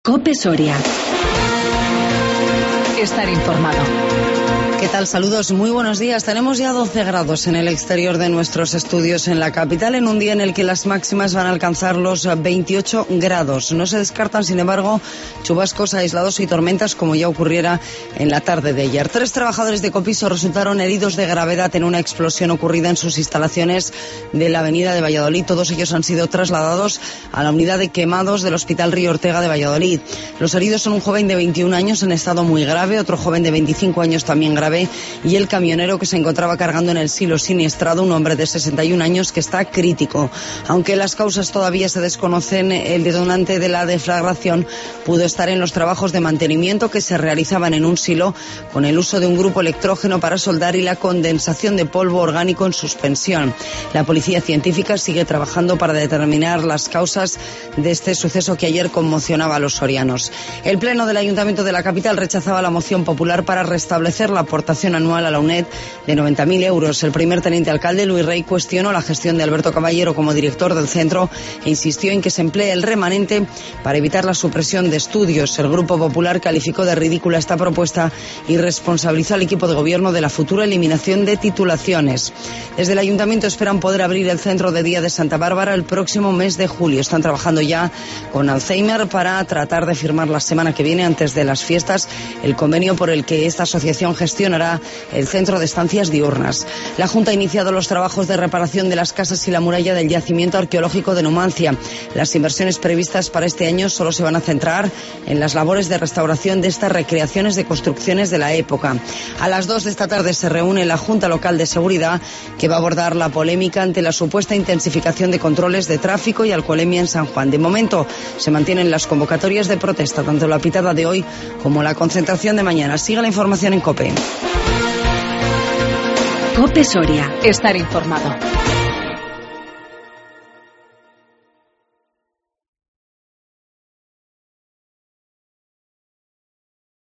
COPE Soria. Estar informado. ¿Qué tal? Saludos, muy buenos días. Tenemos ya 12 grados en el exterior de nuestros estudios en la capital, en un día en el que las máximas van a alcanzar los 28 grados. No se descartan, sin embargo, chubascos aislados y tormentas como ya ocurriera en la tarde de ayer. 3 trabajadores de Copiso resultaron heridos de gravedad en una explosión ocurrida en sus instalaciones de la avenida de Valladolid. Todos ellos han sido trasladados a la unidad de quemados del Hospital Río Ortega de Valladolid. Los heridos son un joven de 21 años en estado muy grave, otro joven de 25 años también grave, y el camionero que se encontraba cargando en el silo siniestrado, un hombre de 61 años que está crítico. Aunque las causas todavía se desconocen, el detonante de la deflagración pudo estar en los trabajos de mantenimiento que se realizaban en un silo con el uso de un grupo electrógeno para soldar y la condensación de polvo orgánico en suspensión. La policía científica sigue trabajando para determinar las causas de este suceso que ayer conmocionaba a los sorianos. El Pleno del Ayuntamiento de la capital rechazaba la moción popular para restablecer la aportación anual a la UNED de 90.000 euros. El primer teniente alcalde, Luis Rey, cuestionó la gestión de Alberto Caballero como director del centro e insistió en que se emplee el remanente para evitar la supresión de estudios. El Grupo Popular calificó de ridícula esta propuesta y responsabilizó al equipo de gobierno de la futura eliminación de titulaciones. Desde el Ayuntamiento esperan poder abrir el centro de día de Santa Bárbara el próximo mes de julio. Están trabajando ya con Alzheimer para tratar de firmar la semana que viene, antes de las fiestas, el convenio por el que esta asociación gestionará el centro de estancias diurnas. La Junta ha iniciado los trabajos de reparación de las casas y la muralla del yacimiento arqueológico de Numancia. Las inversiones previstas para este año solo se van a centrar en las labores de restauración de estas recreaciones de construcciones de la época. A las 2 de esta tarde se reúne la Junta Local de Seguridad, que va a abordar la polémica ante la supuesta intensificación de controles de tráfico y alcoholemia en San Juan. De momento se mantienen las convocatorias de protesta, tanto la pitada de hoy como la concentración de mañana. Siga la información en COPE. COPE Soria. Estar informado.